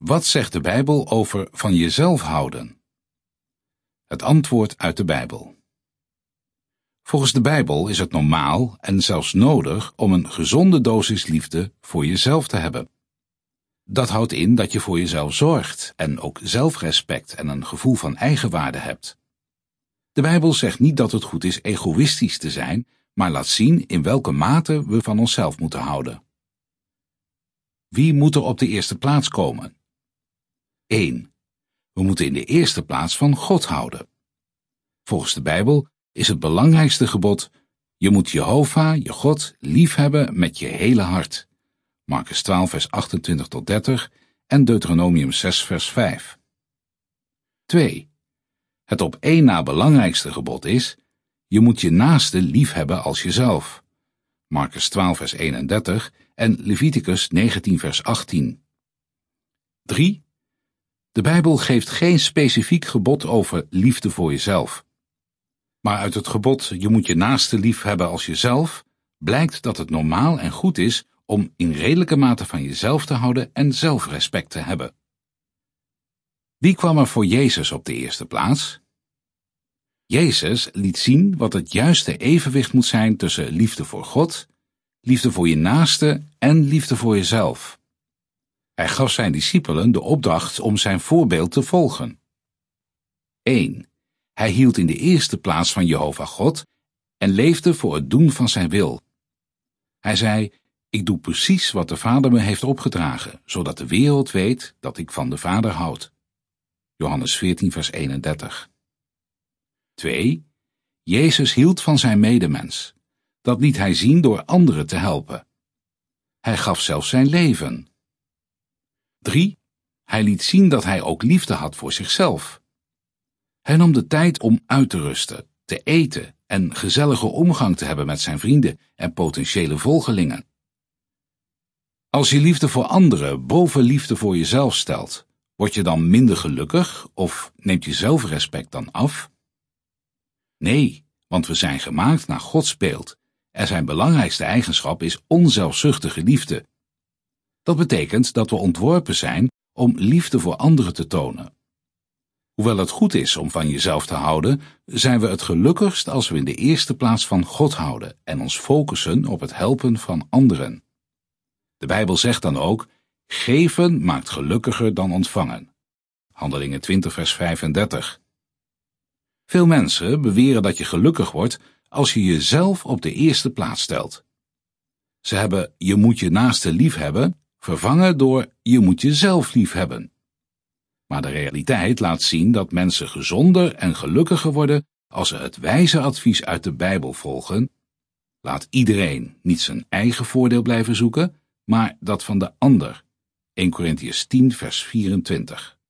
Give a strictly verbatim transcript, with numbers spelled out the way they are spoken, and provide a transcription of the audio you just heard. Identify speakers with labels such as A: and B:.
A: Wat zegt de Bijbel over van jezelf houden? Het antwoord uit de Bijbel. Volgens de Bijbel is het normaal en zelfs nodig om een gezonde dosis liefde voor jezelf te hebben. Dat houdt in dat je voor jezelf zorgt en ook zelfrespect en een gevoel van eigenwaarde hebt. De Bijbel zegt niet dat het goed is egoïstisch te zijn, maar laat zien in welke mate we van onszelf moeten houden. Wie moet er op de eerste plaats komen? één. We moeten in de eerste plaats van God houden. Volgens de Bijbel is het belangrijkste gebod: je moet Jehovah, je God, liefhebben met je hele hart. Marcus twaalf vers achtentwintig tot dertig en Deuteronomium zes vers vijf. twee. Het op één na belangrijkste gebod is: je moet je naaste liefhebben als jezelf. Marcus twaalf vers eenendertig en Leviticus negentien vers achttien. drie. De Bijbel geeft geen specifiek gebod over liefde voor jezelf. Maar uit het gebod je moet je naaste liefhebben als jezelf blijkt dat het normaal en goed is om in redelijke mate van jezelf te houden en zelfrespect te hebben. Wie kwam er voor Jezus op de eerste plaats? Jezus liet zien wat het juiste evenwicht moet zijn tussen liefde voor God, liefde voor je naaste en liefde voor jezelf. Hij gaf zijn discipelen de opdracht om zijn voorbeeld te volgen. één. Hij hield in de eerste plaats van Jehovah God en leefde voor het doen van zijn wil. Hij zei: ik doe precies wat de Vader me heeft opgedragen, zodat de wereld weet dat ik van de Vader houd. Johannes veertien vers eenendertig. twee. Jezus hield van zijn medemens. Dat liet hij zien door anderen te helpen. Hij gaf zelfs zijn leven. drie. Hij liet zien dat hij ook liefde had voor zichzelf. Hij nam de tijd om uit te rusten, te eten en gezellige omgang te hebben met zijn vrienden en potentiële volgelingen. Als je liefde voor anderen boven liefde voor jezelf stelt, word je dan minder gelukkig of neemt je zelfrespect dan af? Nee, want we zijn gemaakt naar Gods beeld en zijn belangrijkste eigenschap is onzelfzuchtige liefde. Dat betekent dat we ontworpen zijn om liefde voor anderen te tonen. Hoewel het goed is om van jezelf te houden, zijn we het gelukkigst als we in de eerste plaats van God houden en ons focussen op het helpen van anderen. De Bijbel zegt dan ook: geven maakt gelukkiger dan ontvangen. Handelingen twintig vers vijfendertig. Veel mensen beweren dat je gelukkig wordt als je jezelf op de eerste plaats stelt. Ze hebben je moet je naaste lief hebben vervangen door je moet jezelf lief hebben. Maar de realiteit laat zien dat mensen gezonder en gelukkiger worden als ze het wijze advies uit de Bijbel volgen: laat iedereen niet zijn eigen voordeel blijven zoeken, maar dat van de ander. eerste Korintiërs tien vers vierentwintig.